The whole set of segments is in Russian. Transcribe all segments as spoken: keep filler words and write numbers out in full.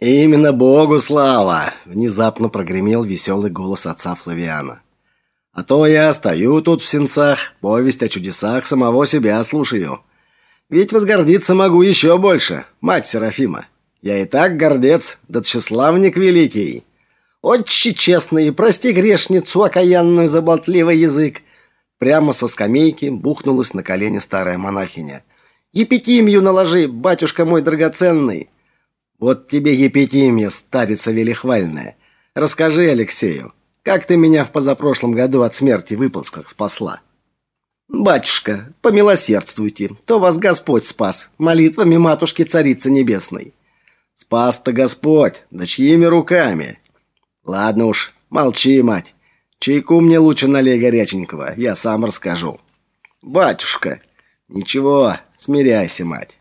«Именно Богу слава!» – внезапно прогремел веселый голос отца Флавиана. «А то я стою тут в сенцах, повесть о чудесах самого себя слушаю. Ведь возгордиться могу еще больше, мать Серафима. Я и так гордец, да тщеславник великий. Отче честный, прости грешницу окаянную за болтливый язык». Прямо со скамейки бухнулась на колени старая монахиня. «Епитимию наложи, батюшка мой драгоценный!» «Вот тебе епитимия, старица велихвальная. Расскажи Алексею, как ты меня в позапрошлом году от смерти выползках спасла?» «Батюшка, помилосердствуйте, то вас Господь спас, молитвами матушки-царицы небесной». «Спас-то Господь, да чьими руками?» «Ладно уж, молчи, мать. Чайку мне лучше налей горяченького, я сам расскажу». «Батюшка!» «Ничего, смиряйся, мать».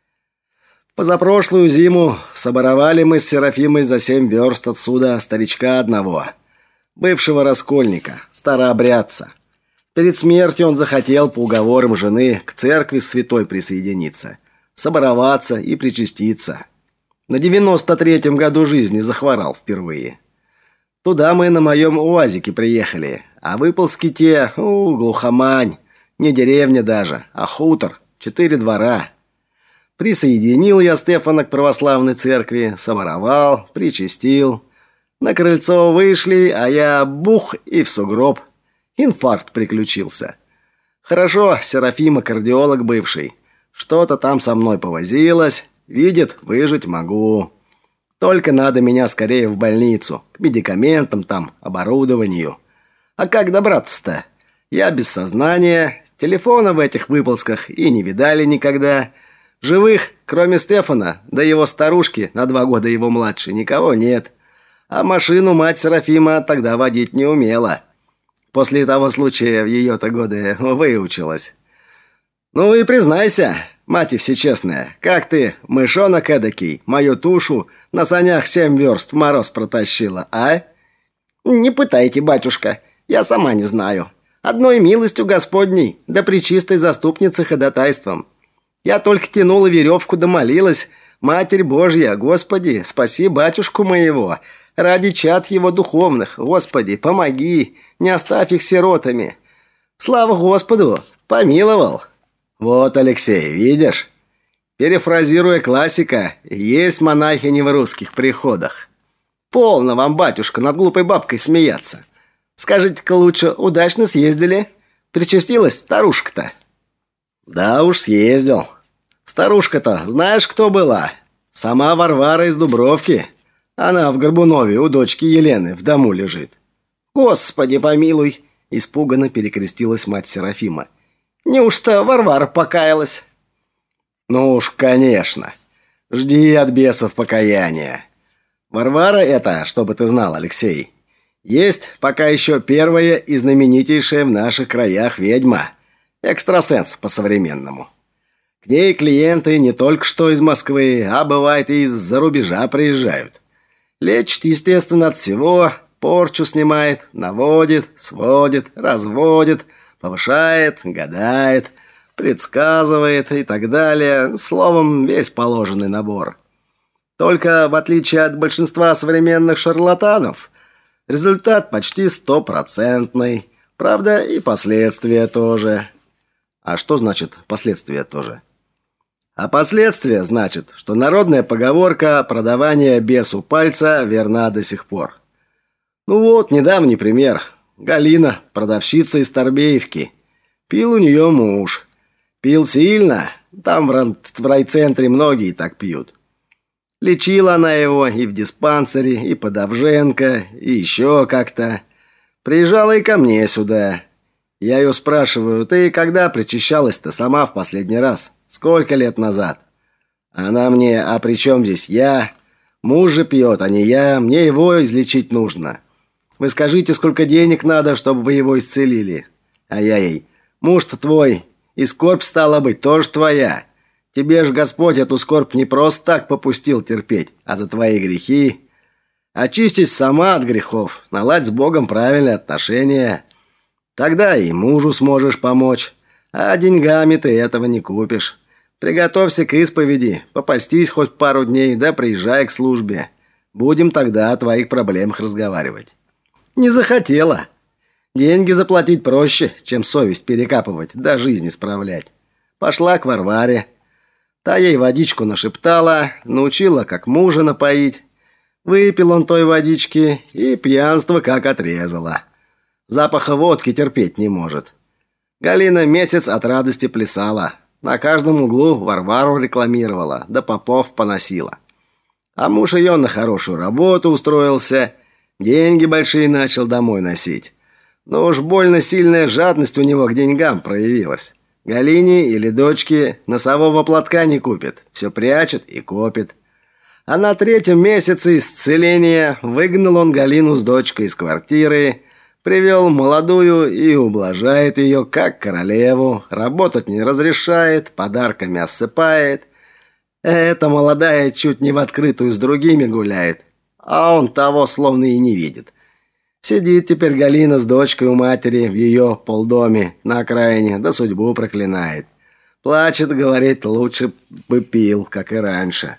Позапрошлую зиму соборовали мы с Серафимой за семь верст отсюда старичка одного, бывшего раскольника, старообрядца. Перед смертью он захотел по уговорам жены к церкви святой присоединиться, собороваться и причаститься. На девяносто третьем году жизни захворал впервые. Туда мы на моем уазике приехали, а выползки те, у, глухомань, не деревня даже, а хутор, четыре двора. Присоединил я Стефана к православной церкви, соборовал, причастил. На крыльцо вышли, а я бух и в сугроб. Инфаркт приключился. Хорошо, Серафима кардиолог бывший. Что-то там со мной повозилась. Видит, выжить могу. Только надо меня скорее в больницу, к медикаментам там, оборудованию. А как добраться-то? Я без сознания, телефона в этих выползках и не видали никогда. Живых, кроме Стефана, да его старушки, на два года его младше, никого нет. А машину мать Серафима тогда водить не умела. После того случая в ее-то годы выучилась. Ну и признайся, мать всечестная, как ты, мышонок эдакий, мою тушу на санях семь верст в мороз протащила, а? Не пытайте, батюшка, я сама не знаю. Одной милостью Господней, да пречистой заступницы ходатайством. Я только тянула веревку да молилась: Матерь Божья, Господи, спаси батюшку моего, ради чад его духовных, Господи, помоги, не оставь их сиротами. Слава Господу, помиловал. Вот, Алексей, видишь? Перефразируя классика, есть монахини в русских приходах. Полно вам, батюшка, над глупой бабкой смеяться. Скажите-ка лучше, удачно съездили? Причастилась старушка-то? Да уж, съездил. Старушка-то знаешь, кто была? Сама Варвара из Дубровки. Она в Горбунове у дочки Елены в дому лежит. Господи помилуй, испуганно перекрестилась мать Серафима. Неужто Варвара покаялась? Ну уж, конечно. Жди от бесов покаяния. Варвара это, чтобы ты знал, Алексей, есть пока еще первая и знаменитейшая в наших краях ведьма. Экстрасенс по-современному. К ней клиенты не только что из Москвы, а бывает и из-за рубежа приезжают. Лечит, естественно, от всего, порчу снимает, наводит, сводит, разводит, повышает, гадает, предсказывает и так далее. Словом, весь положенный набор. Только в отличие от большинства современных шарлатанов, результат почти стопроцентный. Правда, и последствия тоже. А что значит последствия тоже? А последствия значит, что народная поговорка «продавание бесу пальца» верна до сих пор. Ну вот, недавний пример. Галина, продавщица из Торбеевки. Пил у нее муж. Пил сильно. Там в райцентре многие так пьют. Лечила она его и в диспансере, и по Довженко, и еще как-то. Приезжала и ко мне сюда. Я ее спрашиваю: ты когда причащалась-то сама в последний раз? Сколько лет назад? Она мне: а при чем здесь я? Муж же пьет, а не я. Мне его излечить нужно. Вы скажите, сколько денег надо, чтобы вы его исцелили? А я ей: муж-то твой, и скорбь, стала быть, тоже твоя. Тебе ж Господь эту скорбь не просто так попустил терпеть, а за твои грехи. Очистись сама от грехов, наладь с Богом правильные отношения. Тогда и мужу сможешь помочь. А деньгами ты этого не купишь. Приготовься к исповеди, попастись хоть пару дней, да приезжай к службе. Будем тогда о твоих проблемах разговаривать. Не захотела. Деньги заплатить проще, чем совесть перекапывать, да жизнь исправлять. Пошла к Варваре. Та ей водичку нашептала, научила, как мужа напоить. Выпил он той водички, и пьянство как отрезало. Запаха водки терпеть не может. Галина месяц от радости плясала. На каждом углу Варвару рекламировала, да попов поносила. А муж ее на хорошую работу устроился, деньги большие начал домой носить. Но уж больно сильная жадность у него к деньгам проявилась. Галине или дочке носового платка не купит, все прячет и копит. А на третьем месяце исцеления выгнал он Галину с дочкой из квартиры, привел молодую и ублажает ее как королеву, работать не разрешает, подарками осыпает. Эта молодая чуть не в открытую с другими гуляет, а он того словно и не видит. Сидит теперь Галина с дочкой у матери в ее полдоме на окраине, да судьбу проклинает. Плачет, говорит, лучше бы пил, как и раньше.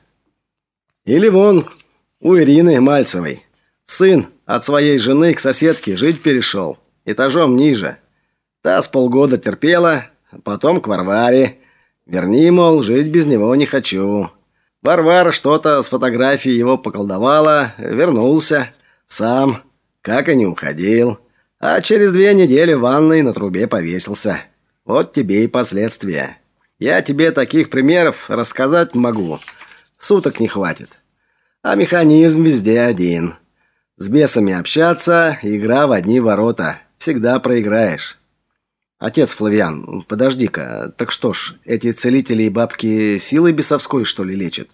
Или вон у Ирины Мальцевой. Сын от своей жены к соседке жить перешел, этажом ниже. Та с полгода терпела, а потом к Варваре. Верни, мол, жить без него не хочу. Варвара что-то с фотографией его поколдовала, вернулся, сам, как и не уходил. А через две недели в ванной на трубе повесился. Вот тебе и последствия. Я тебе таких примеров рассказать могу. Суток не хватит. А механизм везде один. С бесами общаться, игра в одни ворота. Всегда проиграешь. Отец Флавиан, подожди-ка, так что ж, эти целители и бабки силой бесовской, что ли, лечат?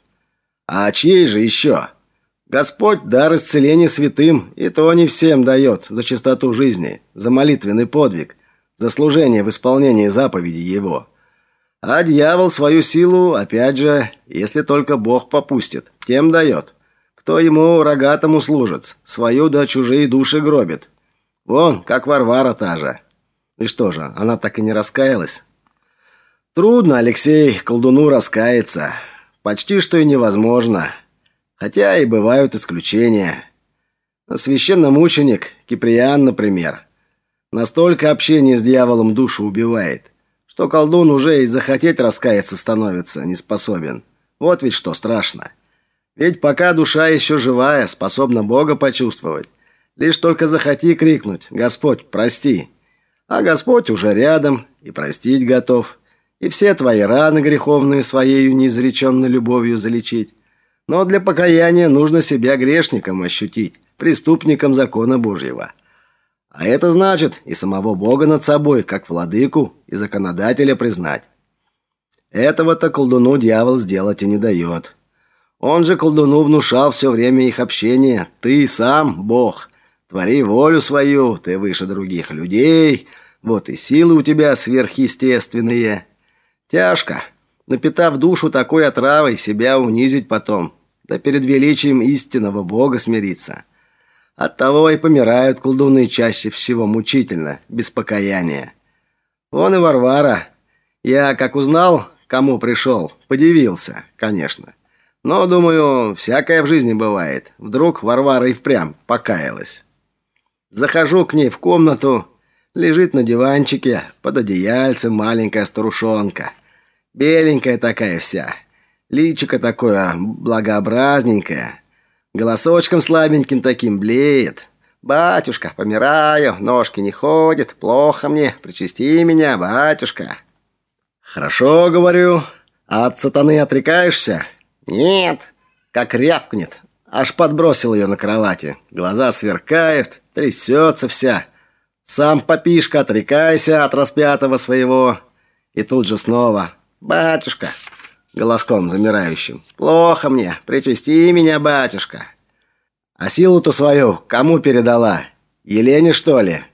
А чьей же еще? Господь дар исцеления святым, и то не всем дает за чистоту жизни, за молитвенный подвиг, за служение в исполнении заповедей его. А дьявол свою силу, опять же, если только Бог попустит, тем дает. Кто ему рогатому служит, свою да чужие души гробит. Вон, как Варвара та же. И что же, она так и не раскаялась? Трудно, Алексей, колдуну раскаяться. Почти что и невозможно. Хотя и бывают исключения. Священномученик Киприан, например. Настолько общение с дьяволом душу убивает, что колдун уже и захотеть раскаяться становится не способен. Вот ведь что страшно. Ведь пока душа еще живая, способна Бога почувствовать. Лишь только захоти крикнуть: «Господь, прости!» А Господь уже рядом и простить готов, и все твои раны греховные своею неизреченной любовью залечить. Но для покаяния нужно себя грешником ощутить, преступником закона Божьего. А это значит и самого Бога над собой, как владыку и законодателя признать. Этого-то колдуну дьявол сделать и не дает. Он же колдуну внушал все время их общения: «Ты сам Бог, твори волю свою, ты выше других людей, вот и силы у тебя сверхъестественные». Тяжко, напитав душу такой отравой, себя унизить потом, да перед величием истинного Бога смириться. Оттого и помирают колдуны чаще всего мучительно, без покаяния. Вон и Варвара. Я, как узнал, кому пришел, подивился, конечно. Но, думаю, всякое в жизни бывает. Вдруг Варвара и впрямь покаялась. Захожу к ней в комнату. Лежит на диванчике, под одеяльцем маленькая старушонка. Беленькая такая вся. Личико такое благообразненькое. Голосочком слабеньким таким блеет. «Батюшка, помираю, ножки не ходят, плохо мне, причасти меня, батюшка». «Хорошо, — говорю, — а от сатаны отрекаешься?» «Нет», как рявкнет. Аж подбросил ее на кровати. Глаза сверкают, трясется вся. «Сам, попишка, отрекайся от распятого своего». И тут же снова: «Батюшка», голоском замирающим, «плохо мне, причасти меня, батюшка». А силу-то свою кому передала? Елене, что ли?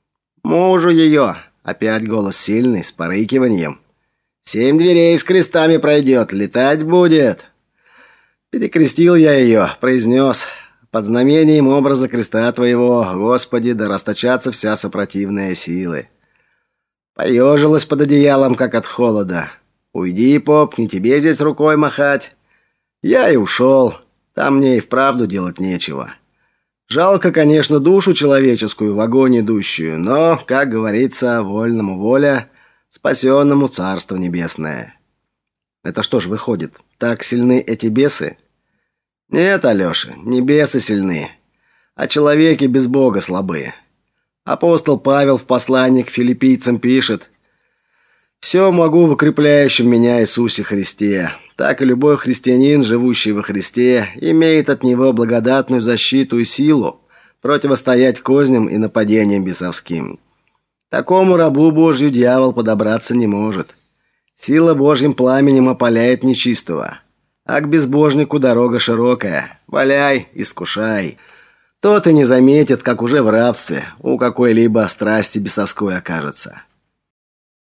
Мужу ее. Опять голос сильный, с порыкиванием. «Семь дверей с крестами пройдет, летать будет». Перекрестил я ее, произнес: «Под знамением образа креста твоего, Господи, да расточатся вся сопротивная силы». Поежилась под одеялом, как от холода. «Уйди, поп, не тебе здесь рукой махать». Я и ушел. Там мне и вправду делать нечего. Жалко, конечно, душу человеческую в огонь идущую, но, как говорится, вольному воля, спасенному царство небесное. Это что ж выходит, так сильны эти бесы? Нет, Алёша, не бесы сильны, а человеки без Бога слабы. Апостол Павел в послании к филиппийцам пишет: «Все могу в укрепляющем меня Иисусе Христе». Так и любой христианин, живущий во Христе, имеет от Него благодатную защиту и силу противостоять козням и нападениям бесовским. Такому рабу Божью дьявол подобраться не может. Сила Божьим пламенем опаляет нечистого, а к безбожнику дорога широкая. Валяй, искушай. Тот и не заметит, как уже в рабстве у какой-либо страсти бесовской окажется.